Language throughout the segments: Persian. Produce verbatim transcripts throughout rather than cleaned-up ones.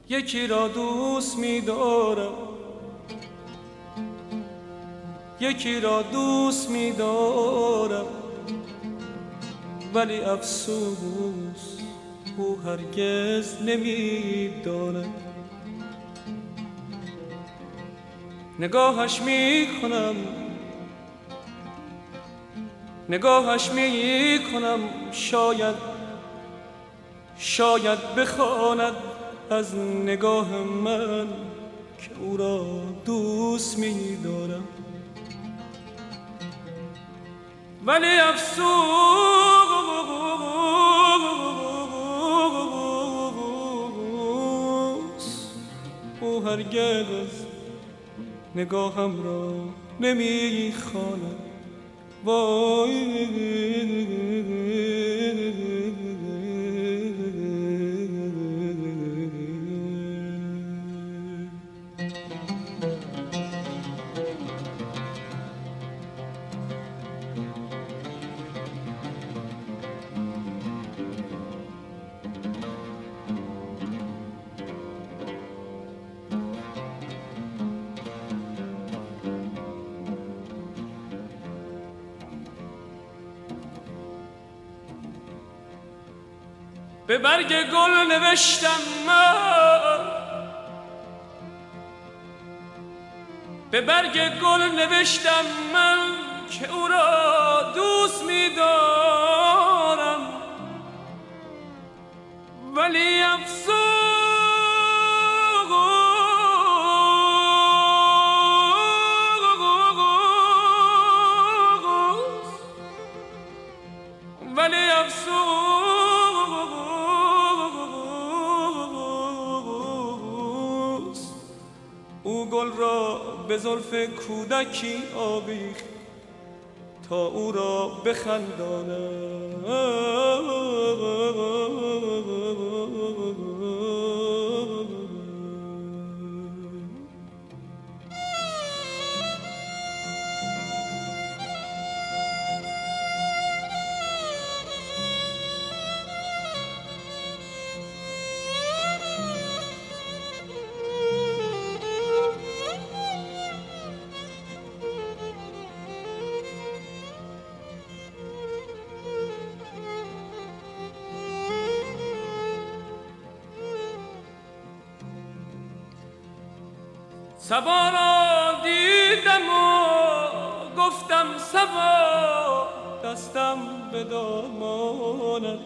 یکی را دوست می دارم، یکی را دوست می دارم، ولی افسوس او هرگز نمی دارم. نگاهش می کنم، نگاهش می کنم، شاید شاید بخواند از نگاه من که او را دوست می دارم. ولی افسوس او هرگز نگاهم را نمی خواند. وای به برگ گل نوشتم من، به برگ گل نوشتم من که او را دوست می دارم. ولی افسوس ولی افسوس او گل را به زلف کودکی آویخت تا او را بخنداند. صبا را دیدم و گفتم صبا، دستم به دامانت.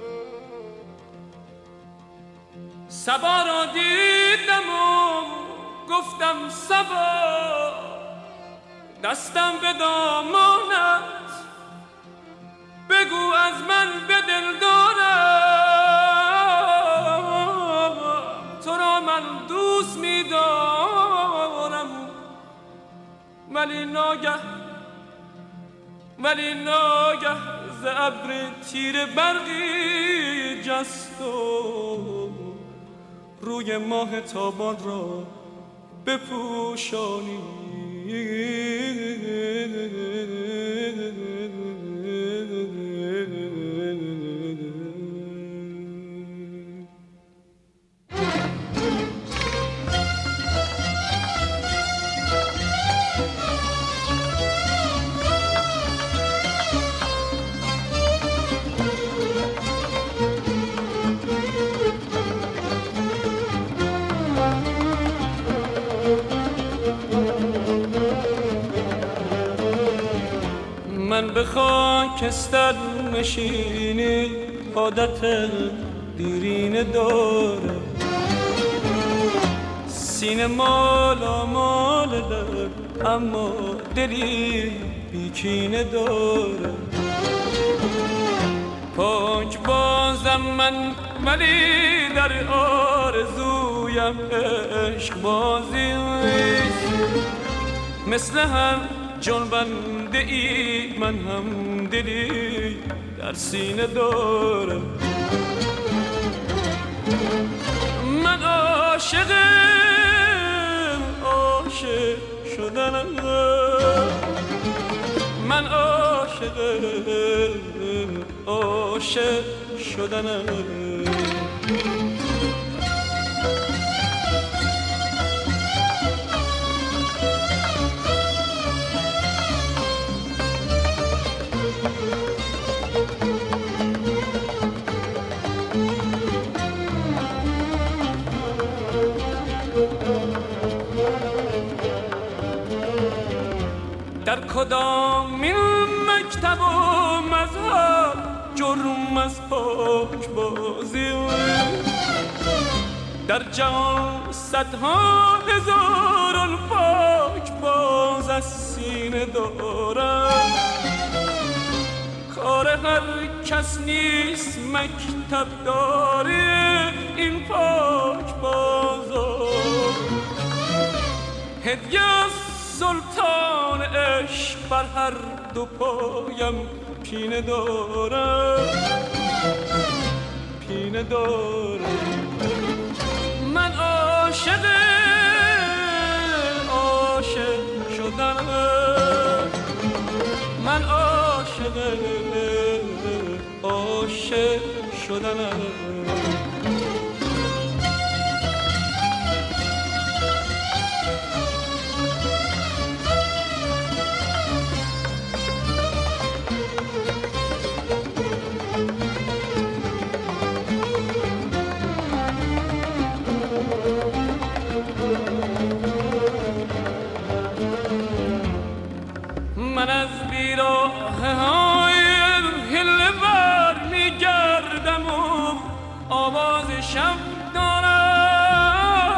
صبا را دیدم و گفتم صبا، دستم به دامانت. بگو از من به دل دارم، تو را من دوست می دارم. ولی ناگه ولی ناگه ز ابر تیر برقی جست و روی ماه تابان را بپوشانی. من به خاکستر نشینی عادت دیرینه داره، سینه مالا مال در اما دلی بیکینه داره. پاک بازم من ولی در آرزویم عشق بازی مثل هر جنبنده ای من هم دلی در سینه دارم. من عاشق عاشق شدنم، من عاشق عاشق شدنم. در کدامین مکتب و مذهب جرم از پاک بازی؟ در جهان صدها هزاران پاک باز از سینه دارم. کار هر کس نیست مکتب داره این پاک بازار. هدیه از سلطان عشق بر هر دو پایم پینه دارم، پینه دارم. من عاشق عاشق شدنم، من عاشق عاشق شدنم. من از بیراه های هله بر می گردم و آواز شب دارم.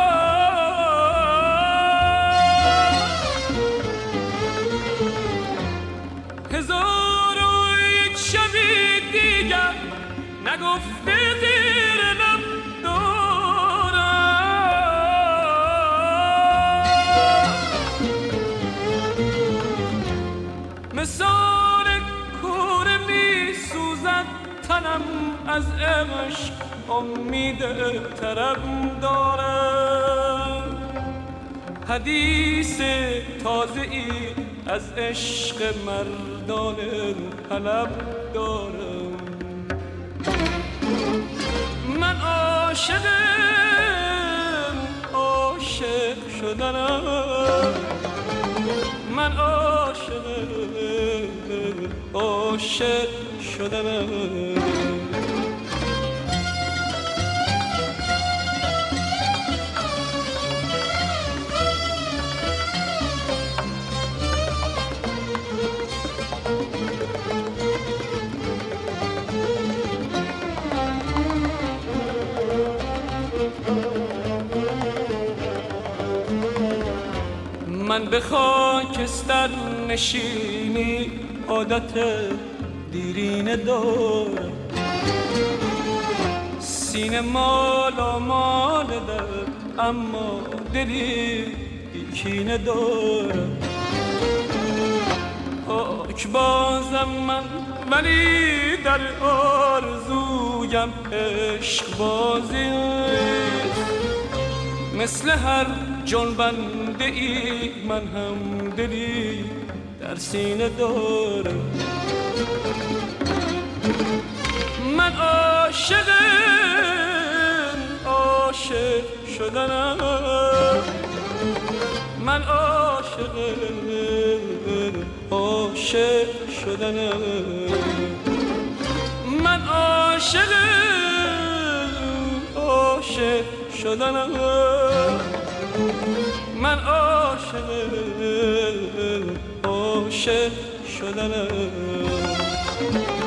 هزار و یک شبی دیگر نگفته زیر لب دارم. مثال کوره می سوزد تنم از عشق، امید طرب دارم. حدیث تازه ای از عشق مردان حلب دارم. من عاشق عاشق شدنم، من عاشق عاشق شدنم. من به خاکستر نشینی عادت دیرینه دارم. سینه مالا مال در اما دلی بیکینه دارم. پاک بازم من ولی در آرزویم عشق بازی. مثل هر جنبنده ای من هم دلی در سینه دارم. من عاشق عاشق شدنم، من عاشق عاشق شدنم. من عاشق عاشق شدنم، من عاشق عاشق شدنم.